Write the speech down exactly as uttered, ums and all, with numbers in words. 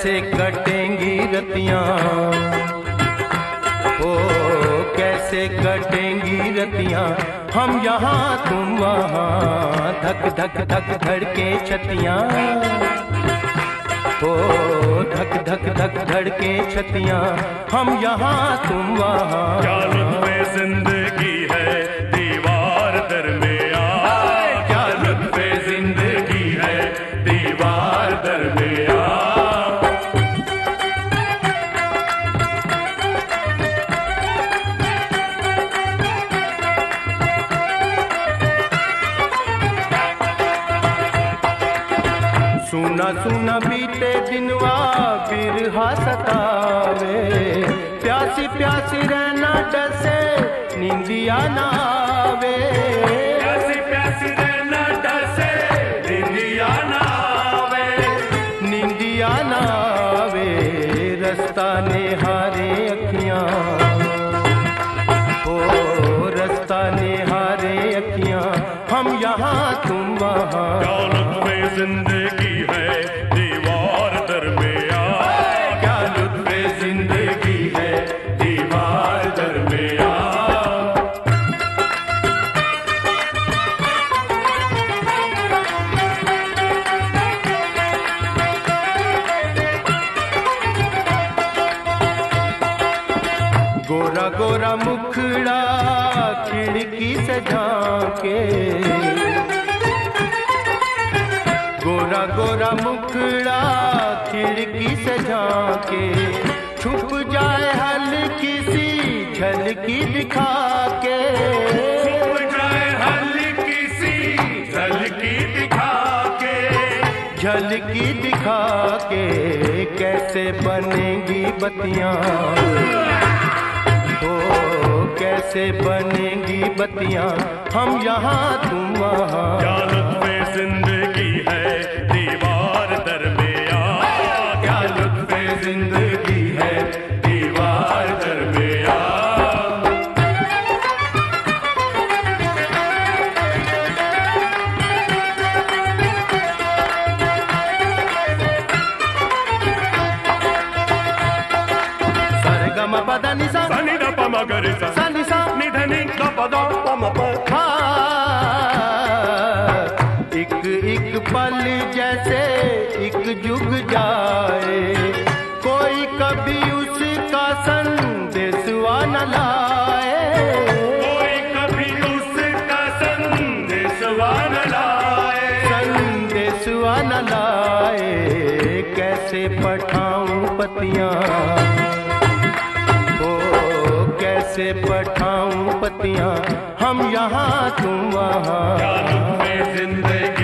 कैसे कटेंगी रतियां, ओ कैसे कटेंगी रतियां, हम यहाँ तुम वहाँ, धक धक धक धड़के छतियां, ओ धक धक धक धड़के छतियां, हम यहाँ तुम वहाँ। क्या लुत्फ़े जिंदगी है दीवार दरमियाँ, क्या लुत्फ़े जिंदगी है दीवार दरमियाँ। सुना सुना बीते दिनवा बिरहा सतावे, प्यासी प्यासी रहना डसे नींदिया ना आवे, प्यासी प्यासी रहना डसे नींदिया ना आवे, नींदिया ना आवे, रास्ता निहारे अखियां, ओ रास्ता निहारे अखियां, हम यहाँ तुम वहाँ। क्या लुत्फ़े जिंदगी है दीवार दरमियाँ, क्या लुत्फ़े जिंदगी है दीवार दरमियाँ। गोरा गोरा मुखड़ा खिड़की से झांके, गोरा गोरा मुखड़ा खिड़की से झांके, छुप जाए हल्की सी झलकी दिखा के, छुप जाए हल्की सी झलकी दिखा के, झलकी दिखा के, कैसे बनेगी बत्तियां, ओ कैसे बनेगी बत्तियां, हम यहाँ तुम वहाँ। क्या लुत्फ़े जिंदगी है दीवार दरमियाँ, क्या लुत्फ़े जिंदगी है दीवार दरमियाँ। सरगम पद निसा सनि द प म ग रे सा, सा निसा नि ध नि द प द प म प। एक एक पल जैसे एक जुग जाए, कोई कभी उसका संदेशवा न लाए, कोई कभी उसका संदेशवा न लाए, संदेशवा न लाए, कैसे पठाऊं पतियां, ओ कैसे पठाऊं पतियां, हम यहाँ तुम वहाँ। क्या लुत्फ़े जिंदगी